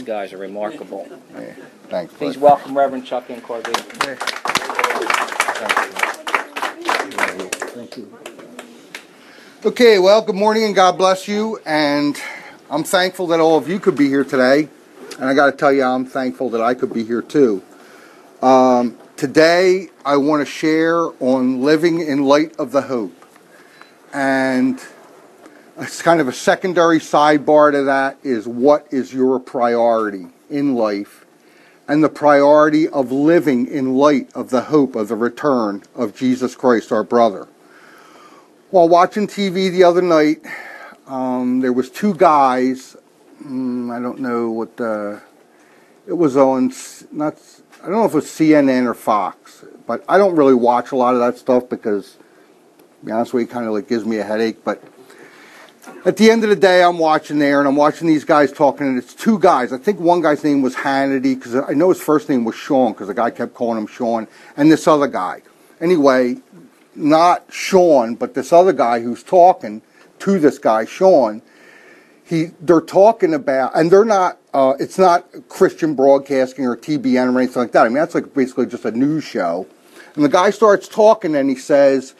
guys are remarkable. Yeah, thanks. Please welcome Reverend Chuck Incorby. Thank you. Okay, well, good morning and God bless you. And I'm thankful that all of you could be here today. And I got to tell you, I'm thankful that I could be here too. Today, I want to share on living in light of the hope. And it's kind of a secondary sidebar to that is what is your priority in life and the priority of living in light of the hope of the return of Jesus Christ, our brother. While watching TV the other night, there was two guys, I don't know what it was on, I don't know if it was CNN or Fox, but I don't really watch a lot of that stuff because, to be honest with you, it kind of like gives me a headache. But at the end of the day, I'm watching there, and I'm watching these guys talking, and it's two guys. I think one guy's name was Hannity, because I know his first name was Sean, because the guy kept calling him Sean, and this other guy. Anyway, not Sean, but this other guy who's talking to this guy, Sean, they're talking about, and they're not, it's not Christian Broadcasting or TBN or anything like that. I mean, that's like basically just a news show. And the guy starts talking and he says,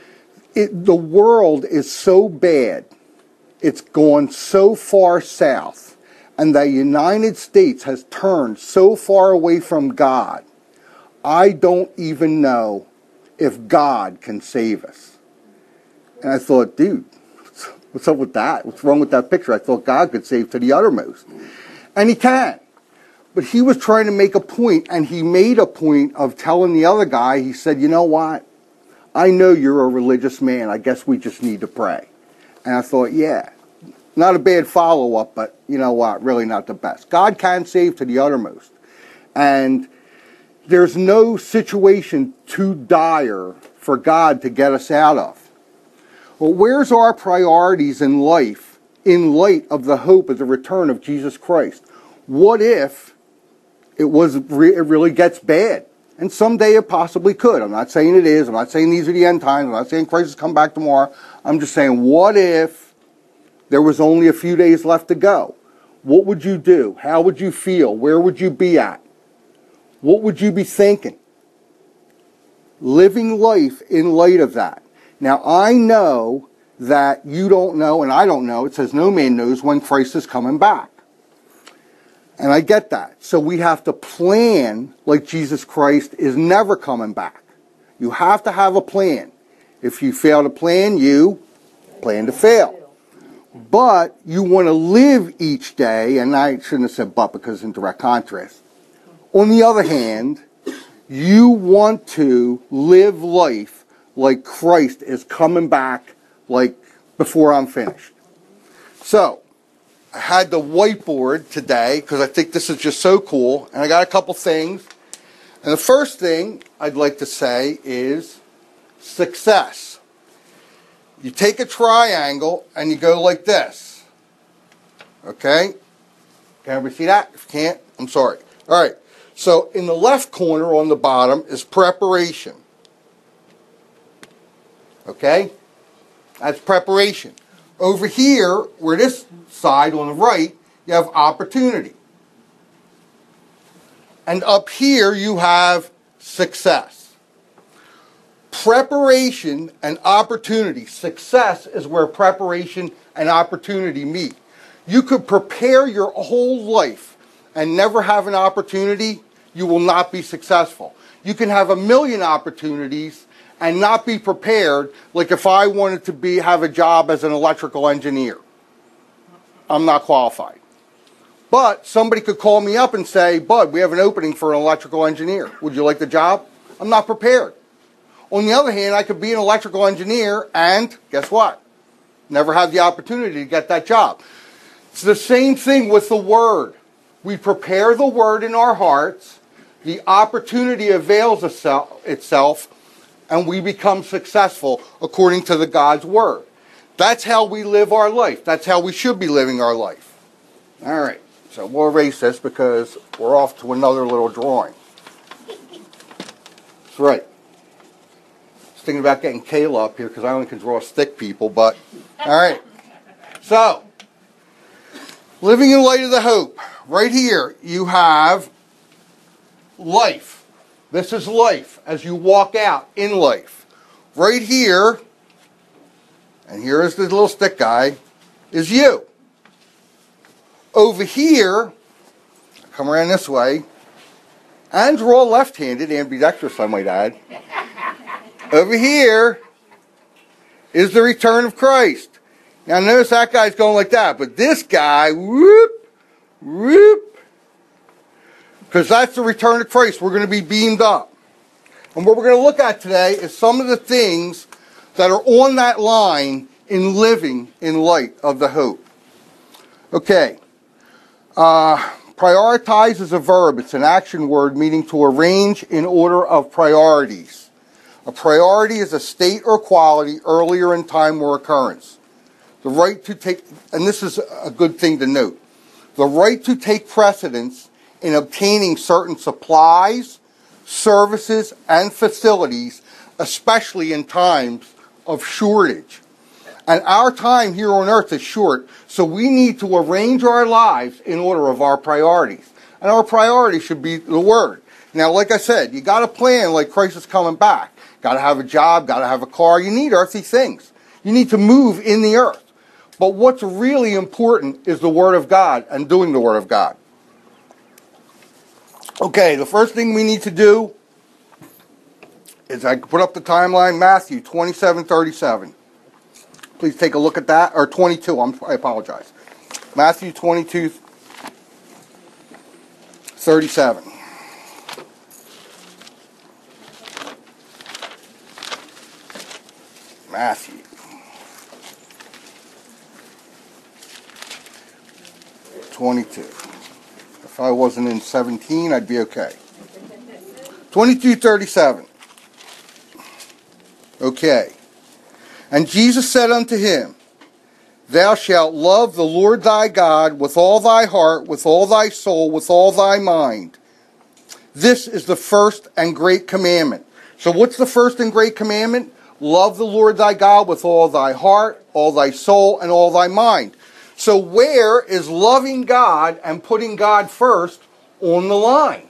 the world is so bad, it's gone so far south, and the United States has turned so far away from God, I don't even know if God can save us. And I thought, dude, what's up with that? What's wrong with that picture? I thought God could save to the uttermost. And he can. But he was trying to make a point, and he made a point of telling the other guy, he said, you know what? I know you're a religious man. I guess we just need to pray. And I thought, yeah, not a bad follow-up, but you know what? Really not the best. God can save to the uttermost. And there's no situation too dire for God to get us out of. Well, where's our priorities in life in light of the hope of the return of Jesus Christ? What if it really gets bad? And someday it possibly could. I'm not saying it is. I'm not saying these are the end times. I'm not saying Christ has come back tomorrow. I'm just saying, what if there was only a few days left to go? What would you do? How would you feel? Where would you be at? What would you be thinking? Living life in light of that. Now, I know that you don't know, and I don't know. It says no man knows when Christ is coming back. And I get that. So we have to plan like Jesus Christ is never coming back. You have to have a plan. If you fail to plan, you plan to fail. But you want to live each day, and I shouldn't have said but because it's in direct contrast. On the other hand, you want to live life like Christ is coming back, like before I'm finished. So, I had the whiteboard today because I think this is just so cool, and I got a couple things. And the first thing I'd like to say is success. You take a triangle and you go like this. Okay? Can everybody see that? If you can't, I'm sorry. All right. So, in the left corner on the bottom is preparation. Okay? That's preparation. Over here, where this side on the right, you have opportunity. And up here, you have success. Preparation and opportunity. Success is where preparation and opportunity meet. You could prepare your whole life and never have an opportunity, you will not be successful. You can have 1,000,000 opportunities and not be prepared, like if I wanted to have a job as an electrical engineer. I'm not qualified. But somebody could call me up and say, Bud, we have an opening for an electrical engineer. Would you like the job? I'm not prepared. On the other hand, I could be an electrical engineer and, guess what? Never have the opportunity to get that job. It's the same thing with the Word. We prepare the Word in our hearts, the opportunity avails itself, and we become successful according to the God's Word. That's how we live our life. That's how we should be living our life. All right, so we'll erase this because we're off to another little drawing. That's right. I was thinking about getting Kayla up here because I only can draw stick people, but all right. So, Living in light of the hope. Right here, you have life. This is life as you walk out in life. Right here, and here is the little stick guy, is you. Over here, come around this way, and we're all left-handed, ambidextrous I might add. Over here is the return of Christ. Now notice that guy's going like that, but this guy, whoop, whoop, because that's the return of Christ. We're going to be beamed up. And what we're going to look at today is some of the things that are on that line in living in light of the hope. Okay. Prioritize is a verb. It's an action word meaning to arrange in order of priorities. A priority is a state or quality earlier in time or occurrence. The right to take, and this is a good thing to note, the right to take precedence in obtaining certain supplies, services, and facilities, especially in times of shortage. And our time here on earth is short, so we need to arrange our lives in order of our priorities. And our priority should be the Word. Now, like I said, you got to plan like Christ is coming back. Got to have a job, got to have a car. You need earthly things. You need to move in the earth. But what's really important is the Word of God and doing the Word of God. Okay, the first thing we need to do is I put up the timeline, Matthew 27:37. Please take a look at that, or 22, I apologize. Matthew 22:37. Matthew. If I wasn't in 17, I'd be okay. 22:37. Okay. And Jesus said unto him, Thou shalt love the Lord thy God with all thy heart, with all thy soul, with all thy mind. This is the first and great commandment. So what's the first and great commandment? Love the Lord thy God with all thy heart, all thy soul, and all thy mind. So where is loving God and putting God first on the line?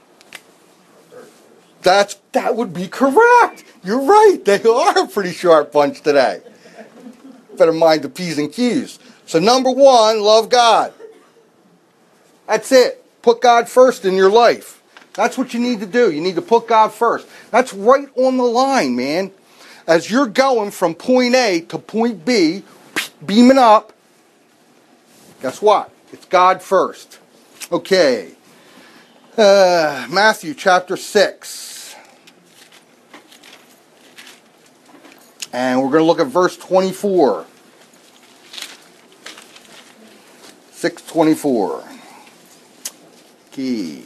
That would be correct. You're right. They are a pretty sharp bunch today. Better mind the P's and Q's. So number one, love God. That's it. Put God first in your life. That's what you need to do. You need to put God first. That's right on the line, man. As you're going from point A to point B, beaming up, guess what? It's God first. Okay. Matthew chapter 6. And we're going to look at verse 24. 6:24. Key.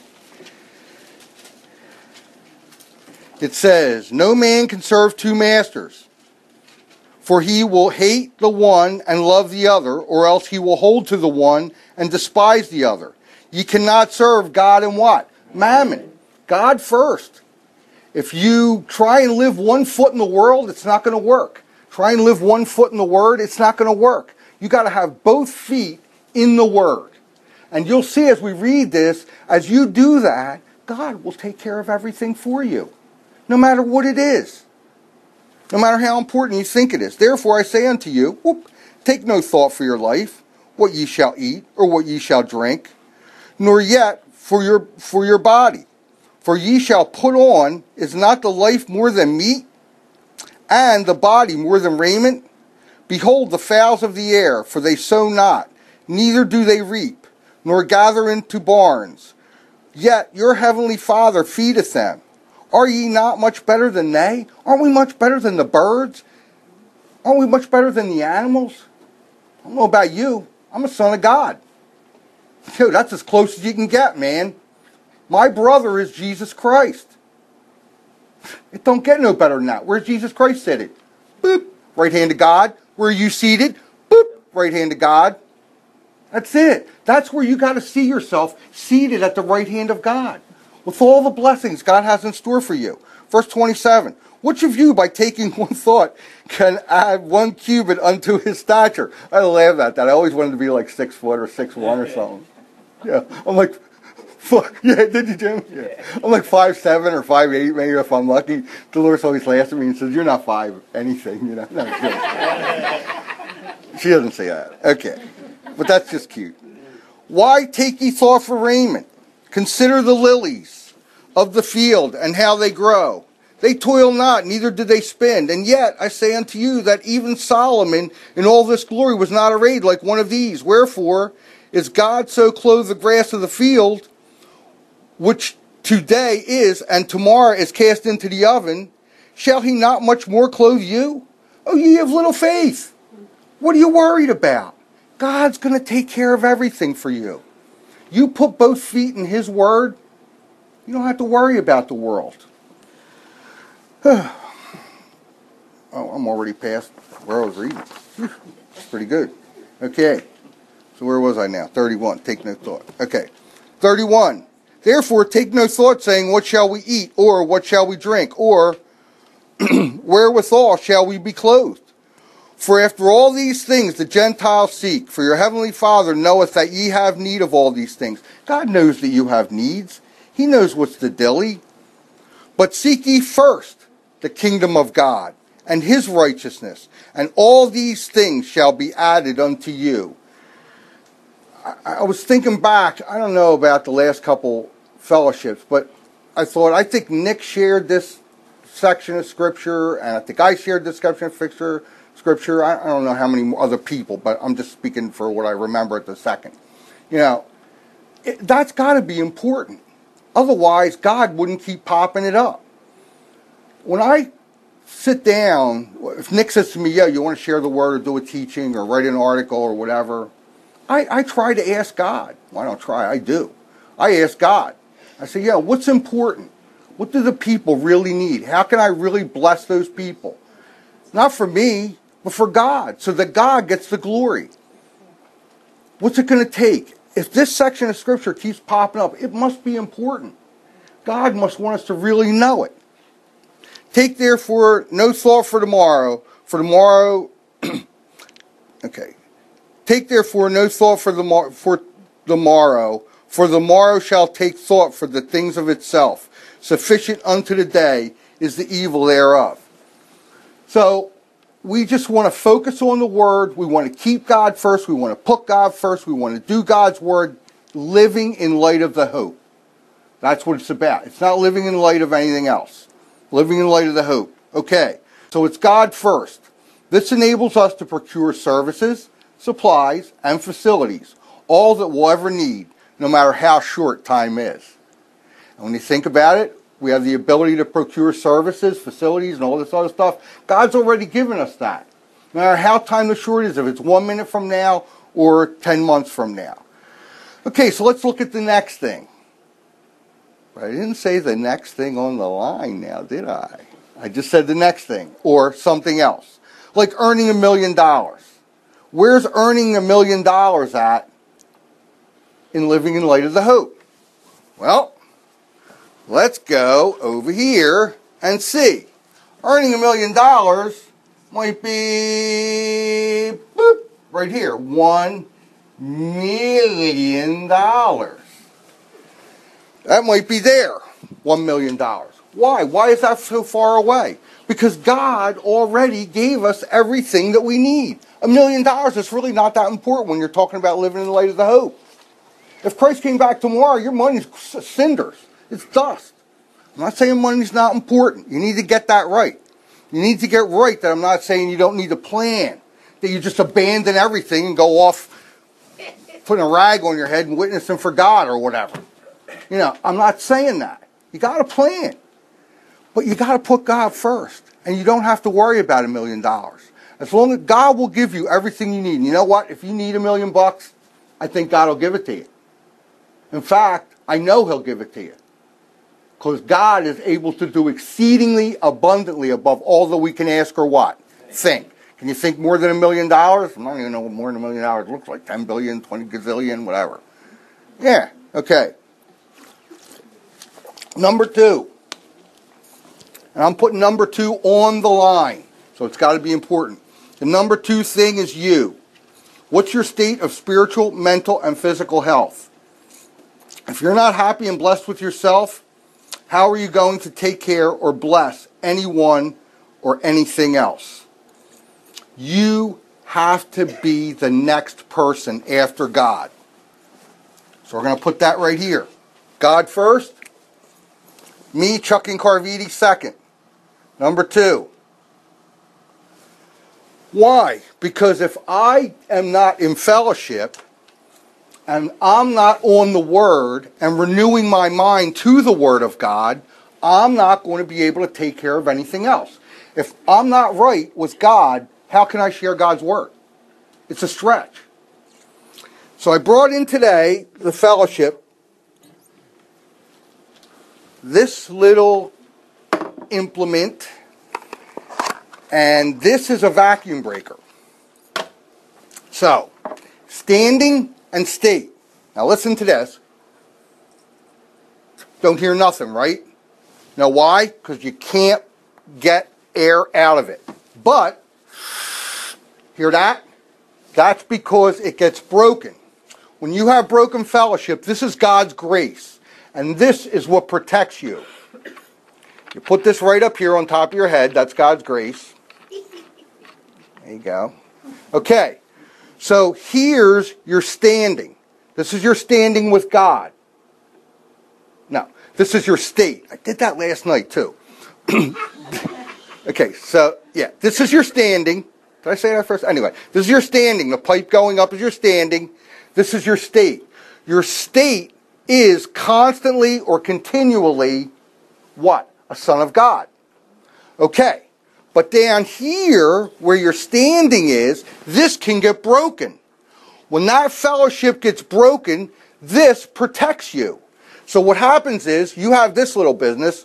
It says, No man can serve two masters, for he will hate the one and love the other, or else he will hold to the one and despise the other. Ye cannot serve God and what? Mammon. God first. If you try and live 1 foot in the world, it's not going to work. Try and live 1 foot in the Word, it's not going to work. You got to have both feet in the Word. And you'll see as we read this, as you do that, God will take care of everything for you. No matter what it is. No matter how important you think it is. Therefore I say unto you, take no thought for your life, what ye shall eat, or what ye shall drink, nor yet for your body. For ye shall put on, is not the life more than meat, and the body more than raiment? Behold the fowls of the air, for they sow not, neither do they reap, nor gather into barns. Yet your heavenly Father feedeth them. Are ye not much better than they? Aren't we much better than the birds? Aren't we much better than the animals? I don't know about you. I'm a son of God. Dude, that's as close as you can get, man. My brother is Jesus Christ. It don't get no better than that. Where's Jesus Christ seated? Boop. Right hand of God. Where are you seated? Boop. Right hand of God. That's it. That's where you got to see yourself seated at the right hand of God. With all the blessings God has in store for you. Verse 27. Which of you, by taking one thought, can add 1 cubit unto his stature? I laugh at that. I always wanted to be like 6 foot or 6'1" or something. Yeah, I'm like, fuck, yeah, did you, Jim? Yeah. I'm like 5'7" or 5'8", maybe if I'm lucky. Dolores always laughs at me and says, "You're not 5 anything, you know." No, she doesn't say that. Okay, but that's just cute. Why take ye thought for raiment? Consider the lilies of the field and how they grow. They toil not, neither do they spin. And yet I say unto you that even Solomon in all this glory was not arrayed like one of these. Wherefore is God so clothed the grass of the field, which today is and tomorrow is cast into the oven? Shall he not much more clothe you? Oh, ye of little faith! What are you worried about? God's going to take care of everything for you. You put both feet in his word, you don't have to worry about the world. Oh, I'm already past where I was reading. It's pretty good. Okay. So where was I now? 31. Take no thought. Okay. 31. Therefore take no thought, saying, what shall we eat? Or what shall we drink? Or wherewithal shall we be clothed? For after all these things the Gentiles seek, for your heavenly Father knoweth that ye have need of all these things. God knows that you have needs. He knows what's the dilly. But seek ye first the kingdom of God and his righteousness, and all these things shall be added unto you. I was thinking back, I don't know about the last couple fellowships, but I think Nick shared this section of Scripture, and I think I shared this section of Scripture. I don't know how many other people, but I'm just speaking for what I remember at the second. You know, that's got to be important. Otherwise, God wouldn't keep popping it up. When I sit down, if Nick says to me, yeah, you want to share the word or do a teaching or write an article or whatever, I try to ask God. Well, I don't try, I do. I ask God. I say, yeah, what's important? What do the people really need? How can I really bless those people? Not for me, but for God, so that God gets the glory. What's it going to take? If this section of Scripture keeps popping up, it must be important. God must want us to really know it. Take therefore no thought for tomorrow, okay. Take therefore no thought for the morrow, for the morrow shall take thought for the things of itself. Sufficient unto the day is the evil thereof. So, we just want to focus on the Word. We want to keep God first. We want to put God first. We want to do God's Word, living in light of the hope. That's what it's about. It's not living in light of anything else. Living in light of the hope. Okay, so it's God first. This enables us to procure services, supplies, and facilities, all that we'll ever need, no matter how short time is. And when you think about it, we have the ability to procure services, facilities, and all this other stuff. God's already given us that. No matter how time short is, if it's 1 minute from now or 10 months from now. Okay, so let's look at the next thing. But I didn't say the next thing on the line now, did I? I just said the next thing, or something else. Like earning $1 million. Where's earning $1 million at in living in light of the hope? Well, let's go over here and see. Earning $1 million might be, boop, right here, $1 million. That might be there, $1 million. Why? Why is that so far away? Because God already gave us everything that we need. $1 million is really not that important when you're talking about living in the light of the hope. If Christ came back tomorrow, your money's cinders. It's dust. I'm not saying money's not important. You need to get that right. You need to get right that I'm not saying you don't need a plan. That you just abandon everything and go off putting a rag on your head and witnessing for God or whatever. You know, I'm not saying that. You got a plan. But you got to put God first. And you don't have to worry about $1 million. As long as God will give you everything you need. And you know what? If you need $1 million, I think God will give it to you. In fact, I know He'll give it to you. Because God is able to do exceedingly abundantly above all that we can ask or what? Think. Can you think more than $1 million? I don't even know what more than $1 million looks like. 10 billion, 20 gazillion, whatever. Yeah, okay. Number 2. And I'm putting number 2 on the line. So it's got to be important. The number 2 thing is you. What's your state of spiritual, mental, and physical health? If you're not happy and blessed with yourself, how are you going to take care or bless anyone or anything else? You have to be the next person after God. So we're going to put that right here. God first. Me, Chuck Incarviti, second. Number 2. Why? Because if I am not in fellowship and I'm not on the Word and renewing my mind to the Word of God, I'm not going to be able to take care of anything else. If I'm not right with God, how can I share God's Word? It's a stretch. So I brought in today the fellowship, this little implement, and this is a vacuum breaker. So, standing and state. Now listen to this. Don't hear nothing, right? Now why? Because you can't get air out of it. But, hear that? That's because it gets broken. When you have broken fellowship, this is God's grace. And this is what protects you. You put this right up here on top of your head. That's God's grace. There you go. Okay. So here's your standing. This is your standing with God. No, this is your state. I did that last night too. Okay, so yeah, this is your standing. Did I say that first? Anyway, this is your standing. The pipe going up is your standing. This is your state. Your state is constantly or continually what? A son of God. Okay. But down here, where your standing is, this can get broken. When that fellowship gets broken, this protects you. So what happens is, you have this little business,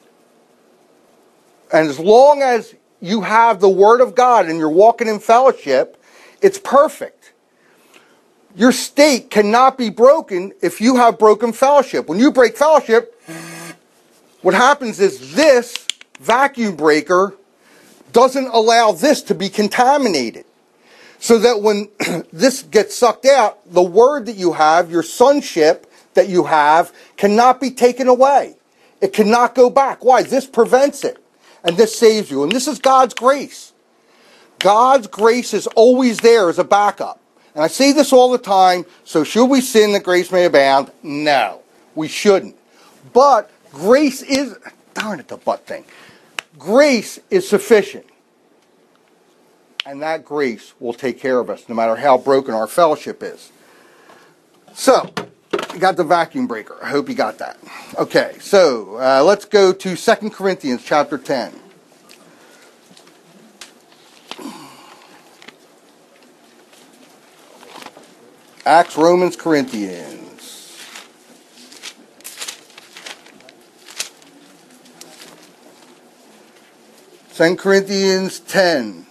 and as long as you have the Word of God and you're walking in fellowship, it's perfect. Your state cannot be broken if you have broken fellowship. When you break fellowship, what happens is this vacuum breaker doesn't allow this to be contaminated. So that when this gets sucked out, the Word that you have, your sonship that you have, cannot be taken away. It cannot go back. Why? This prevents it. And this saves you. And this is God's grace. God's grace is always there as a backup. And I say this all the time, so should we sin that grace may abound? No, we shouldn't. But grace is, darn it, the butt thing. Grace is sufficient. And that grace will take care of us no matter how broken our fellowship is. So, you got the vacuum breaker. I hope you got that. Okay, so let's go to 2 Corinthians chapter 10. Acts, Romans, Corinthians. 2 Corinthians 10.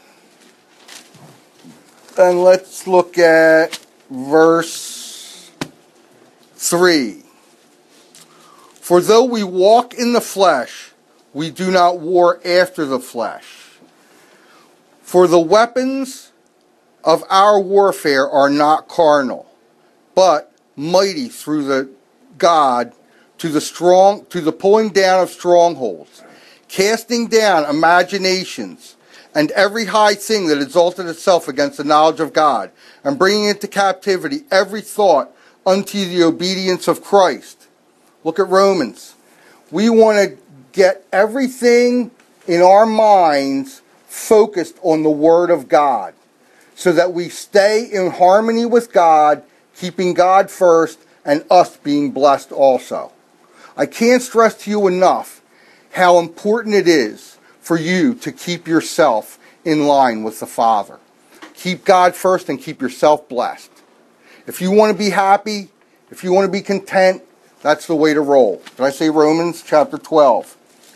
And let's look at verse 3. For though we walk in the flesh, we do not war after the flesh. For the weapons of our warfare are not carnal, but mighty through the God to the pulling down of strongholds, casting down imaginations, and every high thing that exalted itself against the knowledge of God, and bringing into captivity every thought unto the obedience of Christ. Look at Romans. We want to get everything in our minds focused on the Word of God, so that we stay in harmony with God, keeping God first, and us being blessed also. I can't stress to you enough how important it is for you to keep yourself in line with the Father. Keep God first and keep yourself blessed. If you want to be happy, if you want to be content, that's the way to roll. Did I say Romans chapter 12?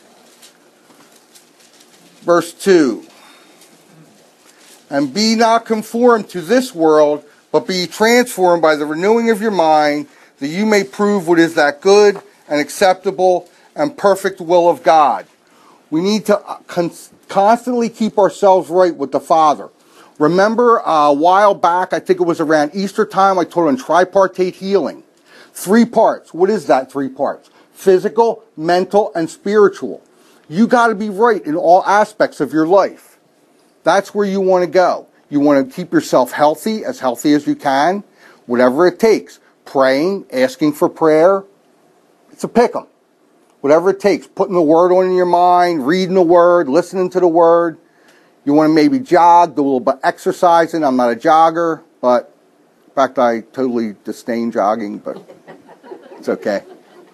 Verse 2. And be not conformed to this world, but be transformed by the renewing of your mind, that you may prove what is that good and acceptable and perfect will of God. We need to constantly keep ourselves right with the Father. Remember a while back, I think it was around Easter time, I taught on tripartite healing. 3 parts. What is that 3 parts? Physical, mental, and spiritual. You got to be right in all aspects of your life. That's where you want to go. You want to keep yourself healthy as you can, whatever it takes. Praying, asking for prayer, it's a pick 'em. Whatever it takes. Putting the Word on in your mind, reading the Word, listening to the Word. You want to maybe jog, do a little bit of exercising. I'm not a jogger, but in fact, I totally disdain jogging, but it's okay.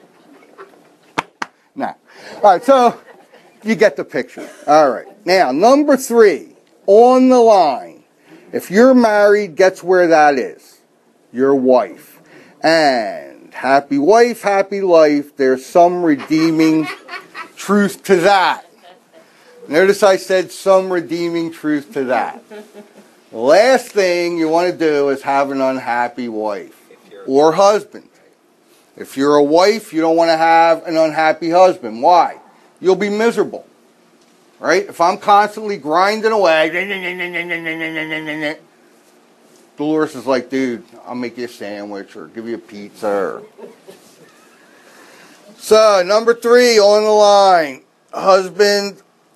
Nah. All right, so you get the picture. All right. Now, number 3, on the line. If you're married, guess where that is? Your wife. And happy wife, happy life. There's some redeeming truth to that. Notice I said some redeeming truth to that. The last thing you want to do is have an unhappy wife or husband. If you're a wife, you don't want to have an unhappy husband. Why? You'll be miserable. Right? If I'm constantly grinding away, Dolores is like, dude, I'll make you a sandwich or give you a pizza. So, number 3 on the line. Husband,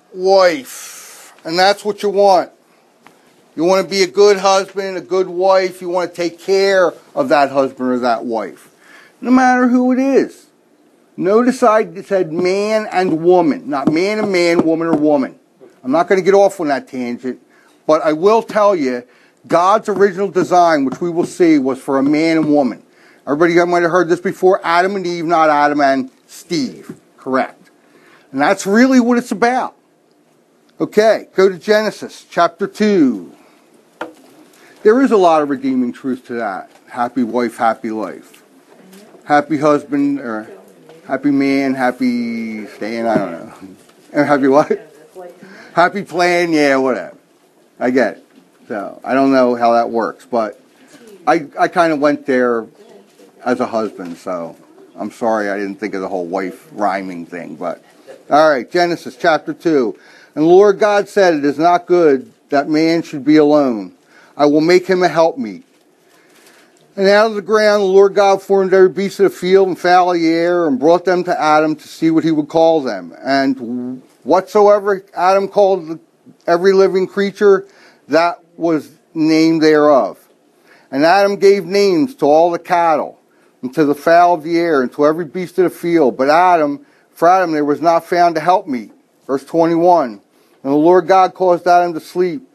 wife. And that's what you want. You want to be a good husband, a good wife. You want to take care of that husband or that wife. No matter who it is. Notice I said man and woman, not man and man, woman or woman. I'm not going to get off on that tangent, but I will tell you, God's original design, which we will see, was for a man and woman. Everybody might have heard this before, Adam and Eve, not Adam and Steve. Correct. And that's really what it's about. Okay, go to Genesis chapter 2. There is a lot of redeeming truth to that. Happy wife, happy life. Happy husband, or happy man, happy staying, I don't know. And happy what? Happy plan, yeah, whatever. I get it. So, I don't know how that works, but I kind of went there as a husband, so I'm sorry I didn't think of the whole wife rhyming thing, but. All right, Genesis chapter 2. And the Lord God said, it is not good that man should be alone. I will make him a helpmeet. And out of the ground the Lord God formed every beast of the field and fowl of the air, and brought them to Adam to see what he would call them. And whatsoever Adam called every living creature, that was named thereof. And Adam gave names to all the cattle, and to the fowl of the air, and to every beast of the field. But for Adam there was not found a helpmeet. Verse 21. And the Lord God caused Adam to sleep,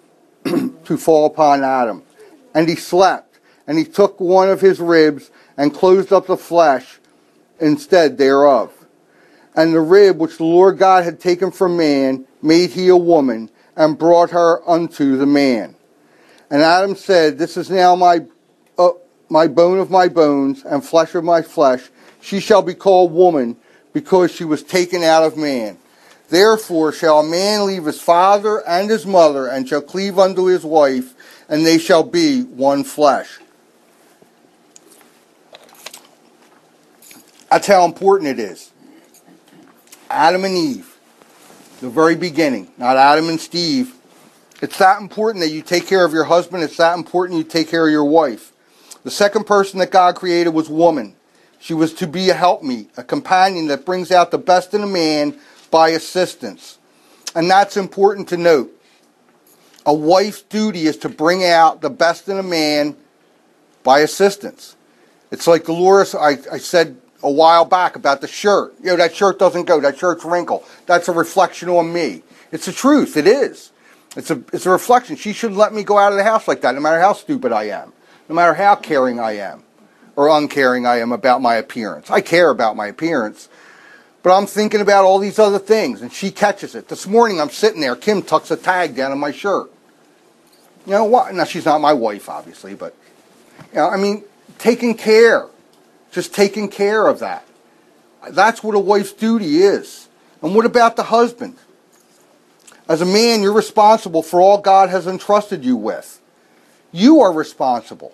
to fall upon Adam. And he slept. And he took one of his ribs, and closed up the flesh instead thereof. And the rib which the Lord God had taken from man, made he a woman, and brought her unto the man. And Adam said, this is now my bone of my bones, and flesh of my flesh. She shall be called woman, because she was taken out of man. Therefore shall a man leave his father and his mother, and shall cleave unto his wife, and they shall be one flesh. That's how important it is. Adam and Eve, the very beginning, not Adam and Steve. It's that important that you take care of your husband. It's that important you take care of your wife. The second person that God created was woman. She was to be a helpmeet, a companion that brings out the best in a man by assistance. And that's important to note. A wife's duty is to bring out the best in a man by assistance. It's like Dolores, I said a while back about the shirt. You know, that shirt doesn't go. That shirt's wrinkled. That's a reflection on me. It's the truth. It is. It's a reflection. She shouldn't let me go out of the house like that, no matter how stupid I am. No matter how caring I am. Or uncaring I am about my appearance. I care about my appearance. But I'm thinking about all these other things. And she catches it. This morning I'm sitting there. Kim tucks a tag down in my shirt. You know what? Now, she's not my wife, obviously. But, you know, I mean, taking care. Just taking care of that. That's what a wife's duty is. And what about the husband? As a man, you're responsible for all God has entrusted you with. You are responsible.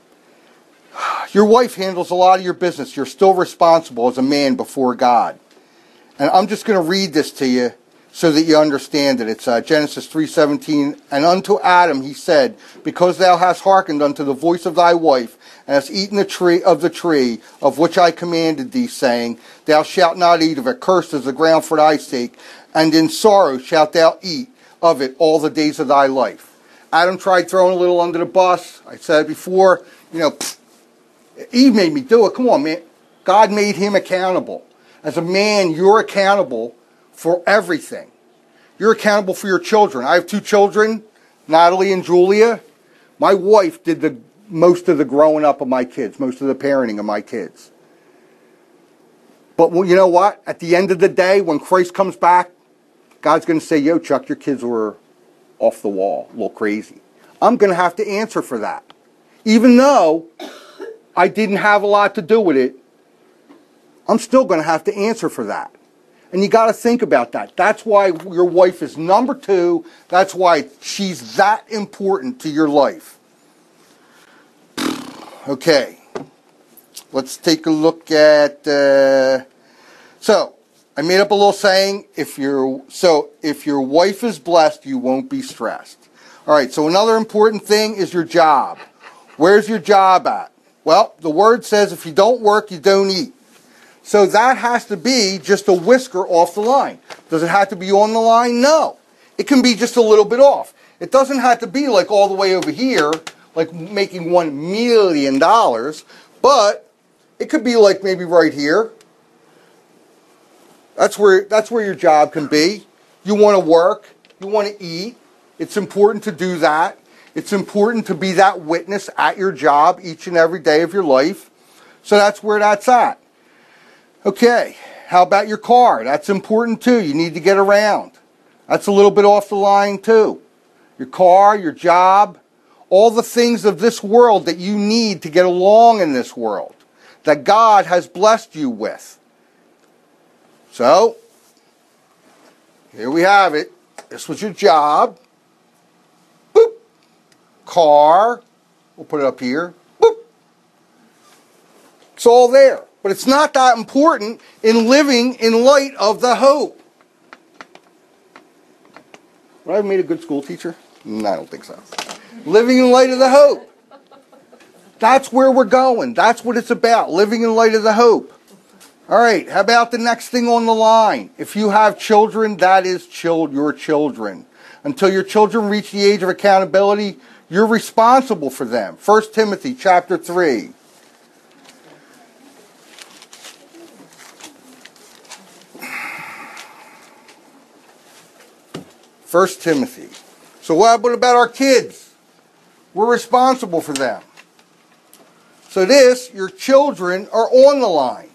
Your wife handles a lot of your business. You're still responsible as a man before God. And I'm just going to read this to you so that you understand it. It's Genesis 3:17. And unto Adam he said, because thou hast hearkened unto the voice of thy wife, and hast eaten the tree of which I commanded thee, saying, thou shalt not eat of it, cursed is the ground for thy sake, and in sorrow shalt thou eat of it all the days of thy life. Adam tried throwing a little under the bus. I said it before, Eve made me do it. Come on, man. God made him accountable. As a man, you're accountable for everything. You're accountable for your children. I have 2 children, Natalie and Julia. My wife did most of the growing up of my kids, most of the parenting of my kids. But you know what? At the end of the day, when Christ comes back, God's going to say, yo, Chuck, your kids were off the wall, a little crazy. I'm going to have to answer for that. Even though I didn't have a lot to do with it, I'm still going to have to answer for that. And you got to think about that. That's why your wife is number 2. That's why she's that important to your life. Okay. Let's take a look at... So, I made up a little saying. If your wife is blessed, you won't be stressed. All right, so another important thing is your job. Where's your job at? Well, the word says if you don't work, you don't eat. So that has to be just a whisker off the line. Does it have to be on the line? No. It can be just a little bit off. It doesn't have to be like all the way over here, like making $1 million, but it could be like maybe right here. That's where your job can be. You want to work. You want to eat. It's important to do that. It's important to be that witness at your job each and every day of your life. So that's where that's at. Okay, how about your car? That's important too. You need to get around. That's a little bit off the line too. Your car, your job, all the things of this world that you need to get along in this world, that God has blessed you with. So, here we have it. This was your job. Boop. Car. We'll put it up here. Boop. It's all there. But it's not that important in living in light of the hope. Would I have made a good school teacher? No, I don't think so. Living in light of the hope. That's where we're going. That's what it's about. Living in light of the hope. All right, how about the next thing on the line? If you have children, that is your children. Until your children reach the age of accountability, you're responsible for them. 1 Timothy chapter 3. 1 Timothy. So what about our kids? We're responsible for them. So your children are on the line.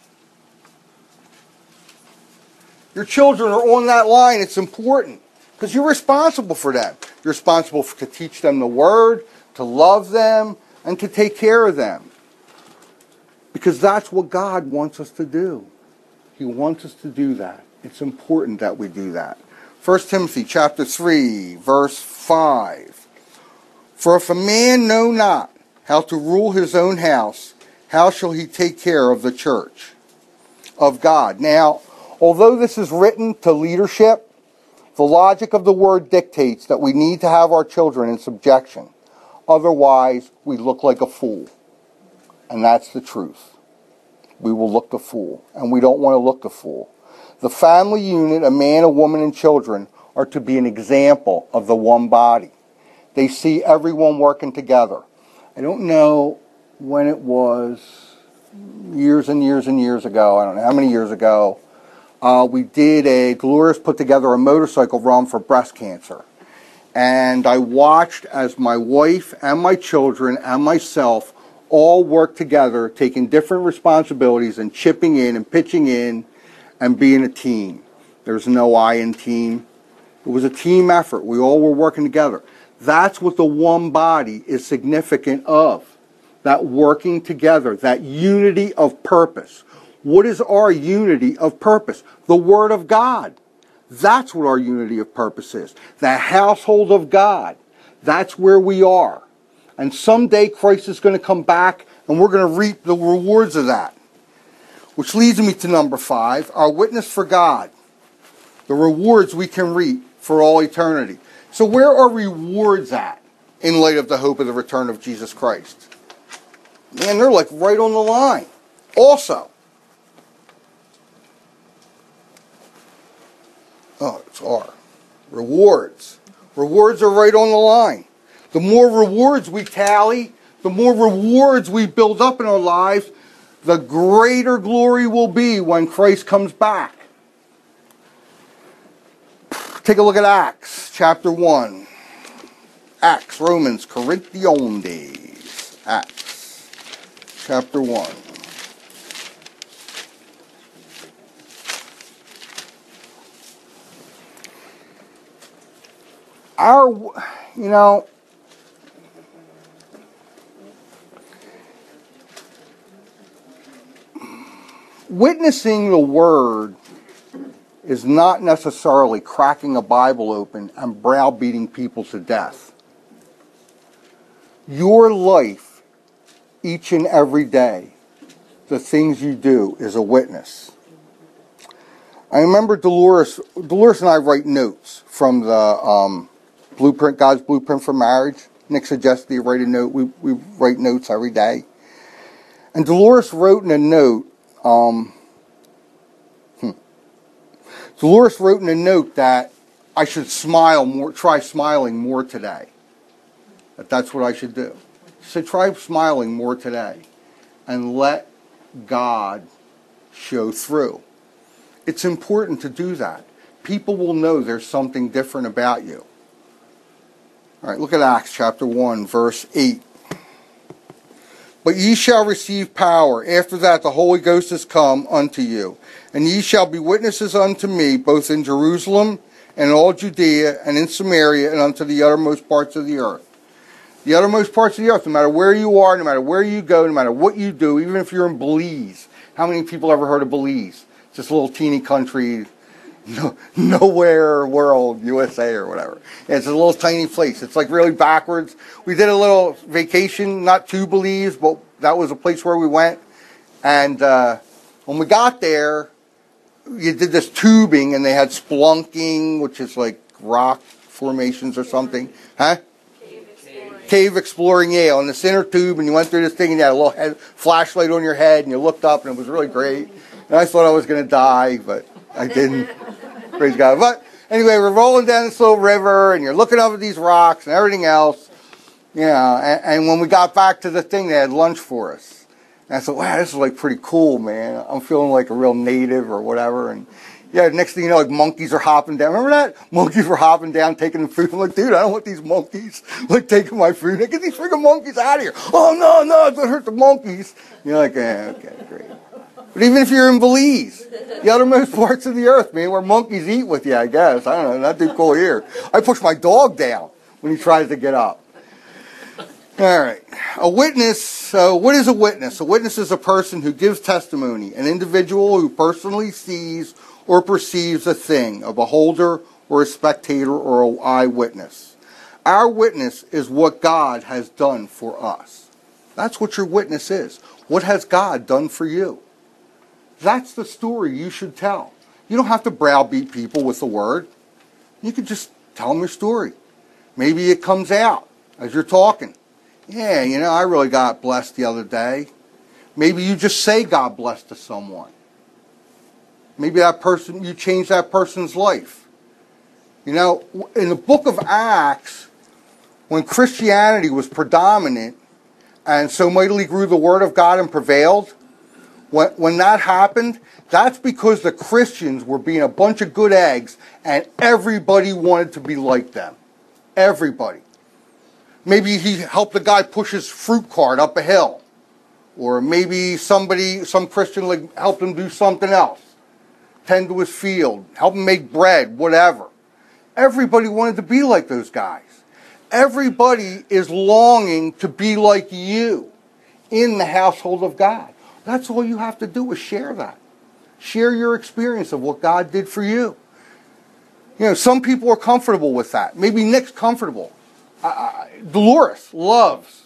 Your children are on that line. It's important because you're responsible for them. You're responsible to teach them the Word, to love them, and to take care of them. Because that's what God wants us to do. He wants us to do that. It's important that we do that. 1 Timothy chapter 3, verse 5. For if a man know not how to rule his own house, how shall he take care of the church of God? Now, although this is written to leadership, the logic of the word dictates that we need to have our children in subjection. Otherwise, we look like a fool. And that's the truth. We will look the fool. And we don't want to look the fool. The family unit, a man, a woman, and children, are to be an example of the one body. They see everyone working together. I don't know when it was, years and years and years ago, I don't know how many years ago, Dolores put together a motorcycle run for breast cancer. And I watched as my wife and my children and myself all worked together, taking different responsibilities and chipping in and pitching in and being a team. There's no I in team. It was a team effort. We all were working together. That's what the one body is significant of. That working together, that unity of purpose. What is our unity of purpose? The Word of God. That's what our unity of purpose is. The household of God. That's where we are. And someday Christ is going to come back and we're going to reap the rewards of that. Which leads me to number 5, our witness for God. The rewards we can reap for all eternity. So where are rewards at in light of the hope of the return of Jesus Christ? Man, they're like right on the line. Also, it's R. Rewards. Rewards are right on the line. The more rewards we tally, the more rewards we build up in our lives, the greater glory will be when Christ comes back. Take a look at Acts chapter 1. Acts, Romans, Corinthians. Acts chapter 1. Witnessing the Word is not necessarily cracking a Bible open and browbeating people to death. Your life, each and every day, the things you do, is a witness. I remember Dolores and I write notes from the Blueprint, God's Blueprint for Marriage. Nick suggested you write a note. We write notes every day. And Dolores wrote in a note, Dolores wrote in a note that I should smile more, try smiling more today. That's what I should do. She said, try smiling more today and let God show through. It's important to do that. People will know there's something different about you. All right, look at Acts chapter 1, verse 8. But ye shall receive power. After that the Holy Ghost is come unto you. And ye shall be witnesses unto me, both in Jerusalem and all Judea and in Samaria and unto the uttermost parts of the earth. The uttermost parts of the earth, no matter where you are, no matter where you go, no matter what you do, even if you're in Belize. How many people ever heard of Belize? It's just a little teeny country, nowhere world, USA or whatever. Yeah, it's a little tiny place. It's like really backwards. We did a little vacation, not to Belize, but that was a place where we went. And when we got there, you did this tubing, and they had spelunking, which is like rock formations or something. Huh? Cave exploring, yeah, on the center tube, and you went through this thing, and you had a little flashlight on your head, and you looked up, and it was really great. And I thought I was going to die, but I didn't. Praise God. But anyway, we're rolling down this little river, and you're looking up at these rocks and everything else. You know, and when we got back to the thing, they had lunch for us. And I thought, wow, this is like pretty cool, man. I'm feeling like a real native or whatever. And yeah, next thing you know, like monkeys are hopping down. Remember that? Monkeys were hopping down, taking the food. I'm like, dude, I don't want these monkeys like taking my food. Get these freaking monkeys out of here. Oh, no, it's going to hurt the monkeys. You're like, okay, great. But even if you're in Belize, the uttermost parts of the earth, man, where monkeys eat with you, I guess. I don't know, not too cool here. I push my dog down when he tries to get up. All right. A witness, so what is a witness? A witness is a person who gives testimony, an individual who personally sees or perceives a thing, a beholder or a spectator or an eyewitness. Our witness is what God has done for us. That's what your witness is. What has God done for you? That's the story you should tell. You don't have to browbeat people with the word. You can just tell them your story. Maybe it comes out as you're talking. Yeah, you know, I really got blessed the other day. Maybe you just say God bless to someone. Maybe that person, you change that person's life. You know, in the book of Acts, when Christianity was predominant and so mightily grew the word of God and prevailed, when that happened, that's because the Christians were being a bunch of good eggs and everybody wanted to be like them. Everybody. Maybe he helped a guy push his fruit cart up a hill. Or maybe some Christian helped him do something else. Tend to his field, help him make bread, whatever. Everybody wanted to be like those guys. Everybody is longing to be like you in the household of God. That's all you have to do is share that. Share your experience of what God did for you. You know, some people are comfortable with that. Maybe Nick's comfortable. Dolores loves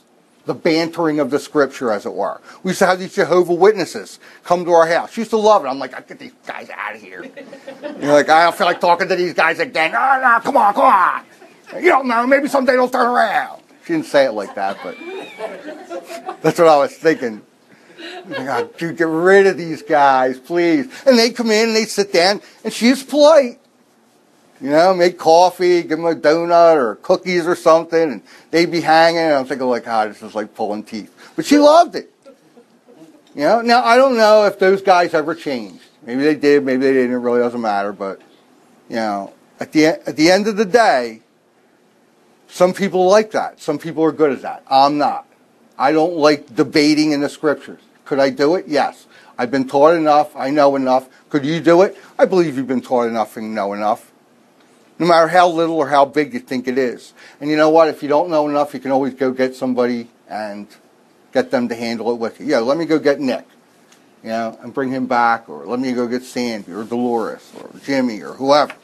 the bantering of the scripture, as it were. We used to have these Jehovah Witnesses come to our house. She used to love it. I'm like, I get these guys out of here. You're like, I don't feel like talking to these guys again. No, come on. You don't know. Maybe someday they'll turn around. She didn't say it like that, but that's what I was thinking. God, dude, get rid of these guys, please. And they come in and they sit down, and she's polite. You know, make coffee, give them a donut or cookies or something, and they'd be hanging. And I'm thinking, like, this is like pulling teeth. But she loved it. You know, now I don't know if those guys ever changed. Maybe they did, maybe they didn't. It really doesn't matter. But you know, at the end of the day, some people like that. Some people are good at that. I'm not. I don't like debating in the scriptures. Could I do it? Yes. I've been taught enough. I know enough. Could you do it? I believe you've been taught enough and know enough. No matter how little or how big you think it is. And you know what? If you don't know enough, you can always go get somebody and get them to handle it with you. Yeah, let me go get Nick, you know, and bring him back. Or let me go get Sandy or Dolores or Jimmy or whoever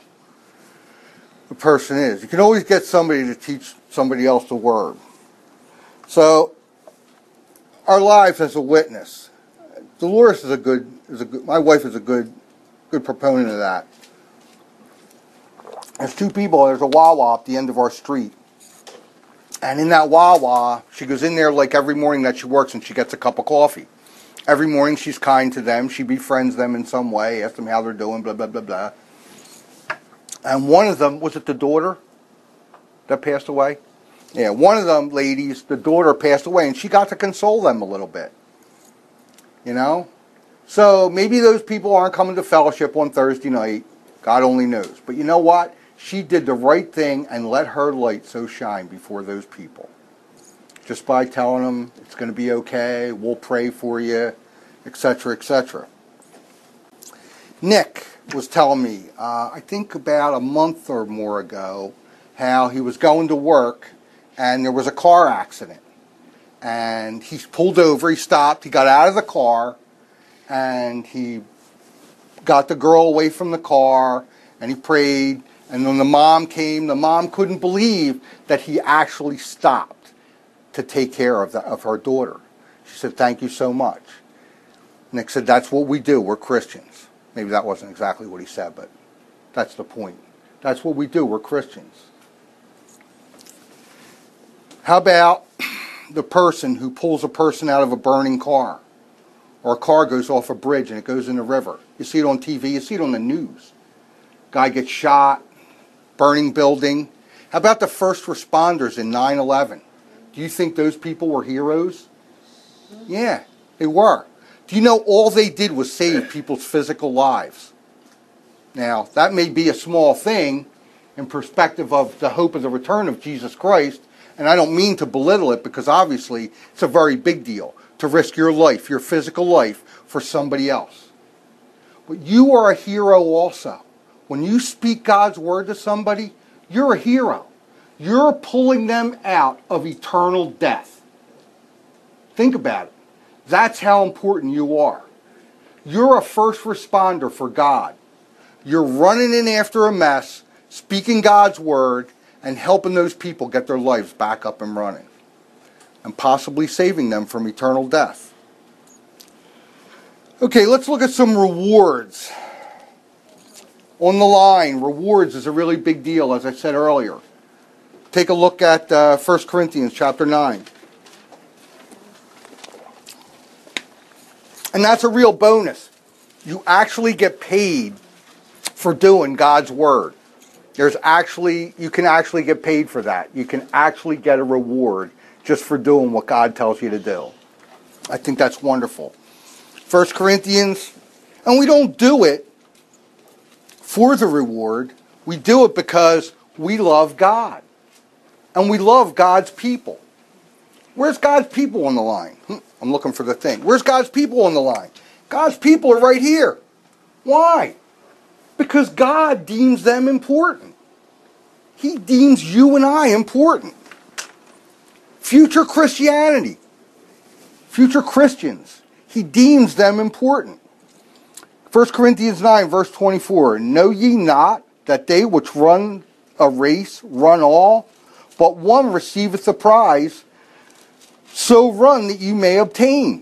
the person is. You can always get somebody to teach somebody else the word. So, our lives as a witness. Dolores is a good. My wife is a good proponent of that. There's two people. There's a Wawa at the end of our street, and in that Wawa, she goes in there like every morning that she works, and she gets a cup of coffee. Every morning, she's kind to them. She befriends them in some way, asks them how they're doing, blah blah blah blah. And one of them, was it the daughter that passed away? Yeah, one of them ladies, the daughter passed away, and she got to console them a little bit. You know? So maybe those people aren't coming to fellowship on Thursday night. God only knows. But you know what? She did the right thing and let her light so shine before those people. Just by telling them it's going to be okay, we'll pray for you, etc., etc. Nick was telling me, I think about a month or more ago, how he was going to work and there was a car accident. And he pulled over, he stopped, he got out of the car, and he got the girl away from the car, and he prayed. And when the mom came, the mom couldn't believe that he actually stopped to take care of her daughter. She said, thank you so much. Nick said, that's what we do, we're Christians. Maybe that wasn't exactly what he said, but that's the point. That's what we do, we're Christians. How about the person who pulls a person out of a burning car? Or a car goes off a bridge and it goes in the river. You see it on TV, you see it on the news. Guy gets shot, burning building. How about the first responders in 9/11? Do you think those people were heroes? Yeah, they were. Do you know all they did was save people's physical lives? Now, that may be a small thing in perspective of the hope of the return of Jesus Christ, and I don't mean to belittle it because obviously it's a very big deal to risk your life, your physical life, for somebody else. But you are a hero also. When you speak God's word to somebody, you're a hero. You're pulling them out of eternal death. Think about it. That's how important you are. You're a first responder for God. You're running in after a mess, speaking God's word, and helping those people get their lives back up and running. And possibly saving them from eternal death. Okay, let's look at some rewards. On the line, rewards is a really big deal, as I said earlier. Take a look at 1 Corinthians chapter 9. And that's a real bonus. You actually get paid for doing God's word. You can actually get paid for that. You can actually get a reward just for doing what God tells you to do. I think that's wonderful. 1 Corinthians, and we don't do it for the reward. We do it because we love God. And we love God's people. Where's God's people on the line? I'm looking for the thing. Where's God's people on the line? God's people are right here. Why? Because God deems them important. He deems you and I important. Future Christianity, future Christians, He deems them important. 1 Corinthians 9, verse 24, know ye not that they which run a race run all, but one receiveth the prize? So run that you may obtain.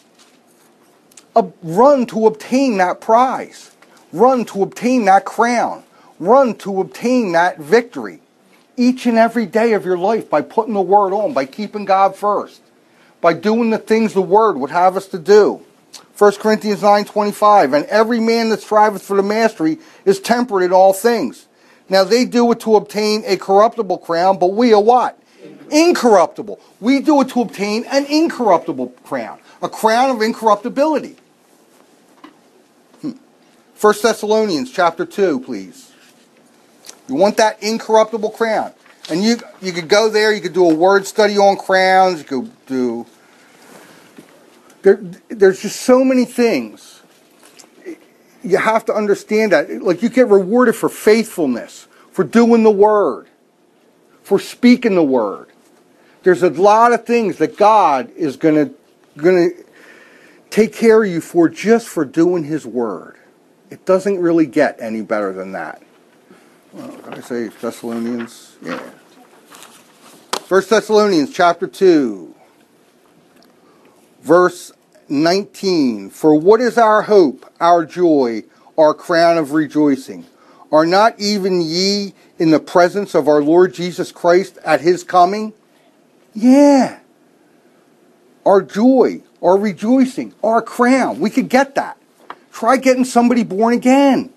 Run to obtain that prize. Run to obtain that crown. Run to obtain that victory. Each and every day of your life, by putting the Word on, by keeping God first, by doing the things the Word would have us to do. 1 Corinthians 9:25, and every man that striveth for the mastery is temperate in all things. Now they do it to obtain a corruptible crown, but we a what? Incorruptible. We do it to obtain an incorruptible crown. A crown of incorruptibility. 1 Thessalonians chapter 2, please. You want that incorruptible crown. And you could go there, you could do a word study on crowns, you could do... There's just so many things. You have to understand that. Like, you get rewarded for faithfulness, for doing the Word, for speaking the Word. There's a lot of things that God is going to take care of you for just for doing His Word. It doesn't really get any better than that. Well, did I say Thessalonians? Yeah. 1 Thessalonians chapter 2, verse 19. For what is our hope, our joy, our crown of rejoicing? Are not even ye in the presence of our Lord Jesus Christ at His coming? Yeah. Our joy, our rejoicing, our crown. We could get that. Try getting somebody born again.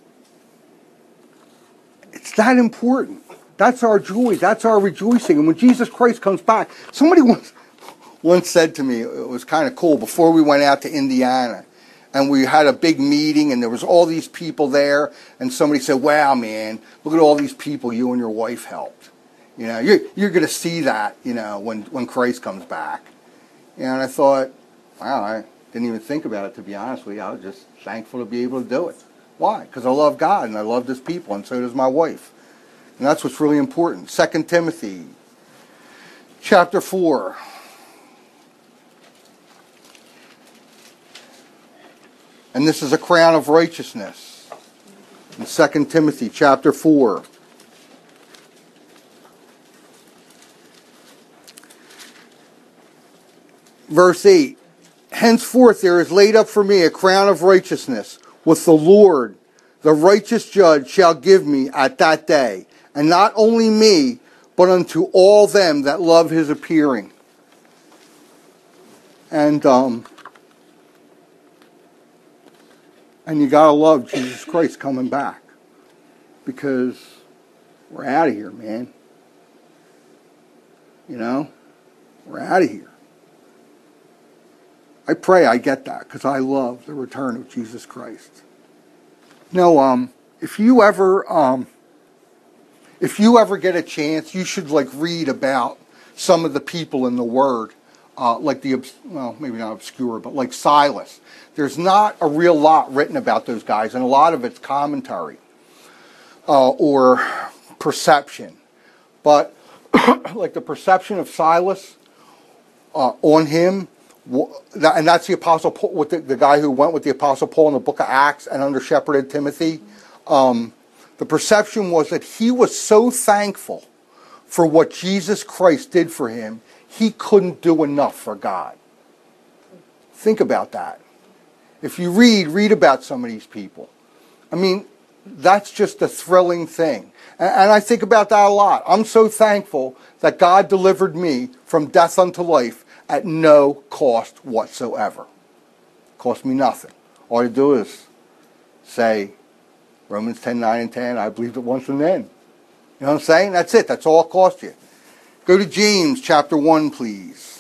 It's that important. That's our joy. That's our rejoicing. And when Jesus Christ comes back, somebody once said to me, it was kind of cool, before we went out to Indiana, and we had a big meeting, and there was all these people there, and somebody said, wow, man, look at all these people you and your wife helped. You know, you're going to see that, you know, when Christ comes back. And I thought, wow, I didn't even think about it, to be honest with you. I was just thankful to be able to do it. Why? Because I love God and I love His people, and so does my wife. And that's what's really important. 2 Timothy chapter 4. And this is a crown of righteousness. In 2 Timothy chapter 4. Verse 8. Henceforth there is laid up for me a crown of righteousness, with the Lord, the righteous judge, shall give me at that day. And not only me, but unto all them that love His appearing. And you gotta love Jesus Christ coming back. Because we're out of here, man. You know? We're out of here. I pray I get that, because I love the return of Jesus Christ. No, if you ever get a chance, you should read about some of the people in the Word, maybe not obscure, but like Silas. There's not a real lot written about those guys, and a lot of it's commentary or perception. But like the perception of Silas on him. And that's the Apostle Paul, with the guy who went with the Apostle Paul in the book of Acts and under shepherded Timothy. The perception was that he was so thankful for what Jesus Christ did for him, he couldn't do enough for God. Think about that. If you read about some of these people. I mean, that's just a thrilling thing. And I think about that a lot. I'm so thankful that God delivered me from death unto life at no cost whatsoever. Cost me nothing. All you do is say, Romans 10:9 and 10, I believed it once and then. You know what I'm saying? That's it. That's all it cost you. Go to James chapter 1, please.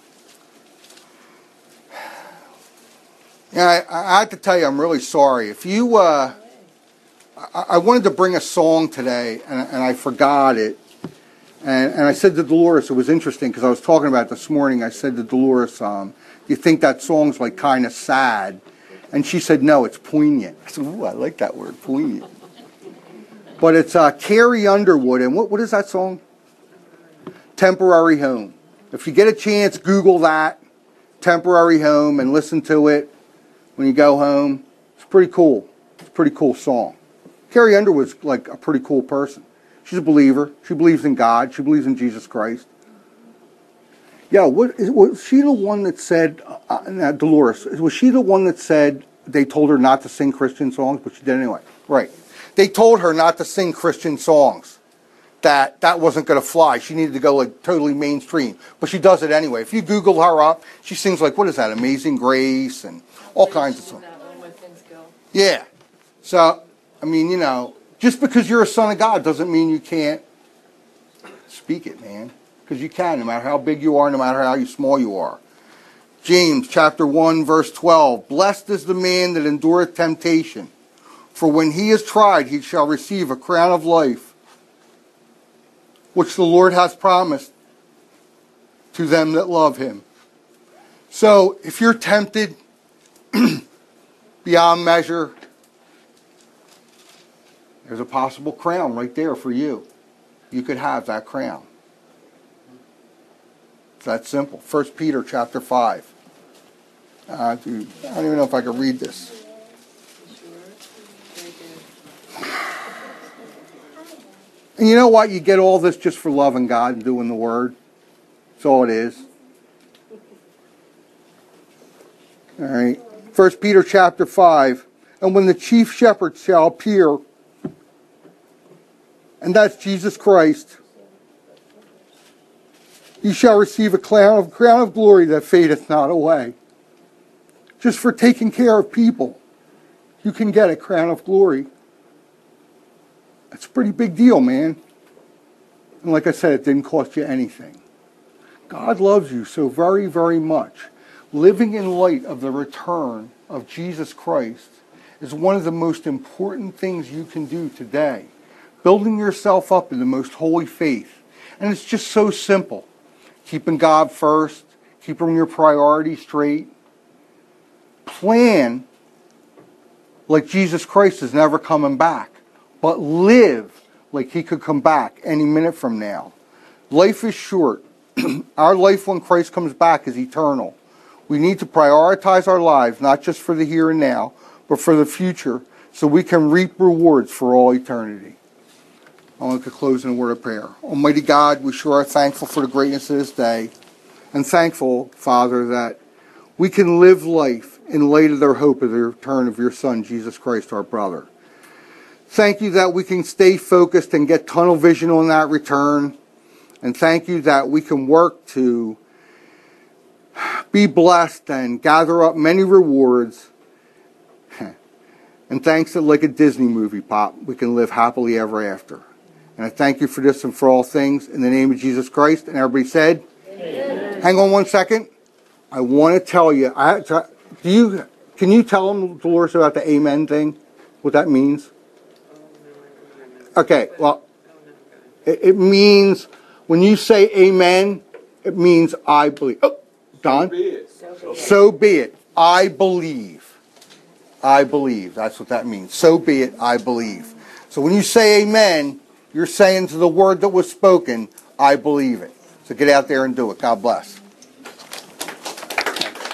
Yeah, I have to tell you, I'm really sorry. If you, I wanted to bring a song today, and I forgot it. And I said to Dolores, it was interesting because I was talking about it this morning. I said to Dolores, you think that song's kind of sad? And she said, no, it's poignant. I said, ooh, I like that word, poignant. But it's Carrie Underwood, and what is that song? Temporary Home. If you get a chance, Google that, Temporary Home, and listen to it when you go home. It's pretty cool. It's a pretty cool song. Carrie Underwood's a pretty cool person. She's a believer. She believes in God. She believes in Jesus Christ. Yeah, was she the one that said, Dolores, was she the one that said they told her not to sing Christian songs, but she did anyway? Right. They told her not to sing Christian songs, that wasn't going to fly. She needed to go like totally mainstream, but she does it anyway. If you Google her up, she sings like, what is that, Amazing Grace and all kinds of songs. Yeah. So, I mean, you know, just because you're a son of God doesn't mean you can't speak it, man. Because you can, no matter how big you are, no matter how small you are. James chapter 1, verse 12. Blessed is the man that endureth temptation, for when he is tried, he shall receive a crown of life, which the Lord hath promised to them that love him. So, if you're tempted beyond measure, there's a possible crown right there for you. You could have that crown. It's that simple. 1 Peter chapter 5. I don't even know if I can read this. And you know what? You get all this just for loving God and doing the Word. That's all it is. All right. 1 Peter chapter 5. And when the chief shepherd shall appear, and that's Jesus Christ, you shall receive a crown of glory that fadeth not away. Just for taking care of people, you can get a crown of glory. That's a pretty big deal, man. And like I said, it didn't cost you anything. God loves you so very, very much. Living in light of the return of Jesus Christ is one of the most important things you can do today. Building yourself up in the most holy faith. And it's just so simple. Keeping God first, keeping your priorities straight. Plan like Jesus Christ is never coming back, but live like he could come back any minute from now. Life is short. Our life when Christ comes back is eternal. We need to prioritize our lives, not just for the here and now, but for the future, so we can reap rewards for all eternity. I want to close in a word of prayer. Almighty God, we sure are thankful for the greatness of this day, and thankful, Father, that we can live life in light of their hope of the return of your Son, Jesus Christ, our brother. Thank you that we can stay focused and get tunnel vision on that return. And thank you that we can work to be blessed and gather up many rewards. And thanks to like a Disney movie, Pop, we can live happily ever after. And I thank you for this and for all things in the name of Jesus Christ. And everybody said, amen. Hang on one second. I want to tell you, can you tell them, Dolores, about the amen thing? What that means? Okay, well, it means, when you say amen, it means I believe. Oh, Don? So be it. I believe. I believe. That's what that means. So be it, I believe. So when you say amen, you're saying to the word that was spoken, I believe it. So get out there and do it. God bless.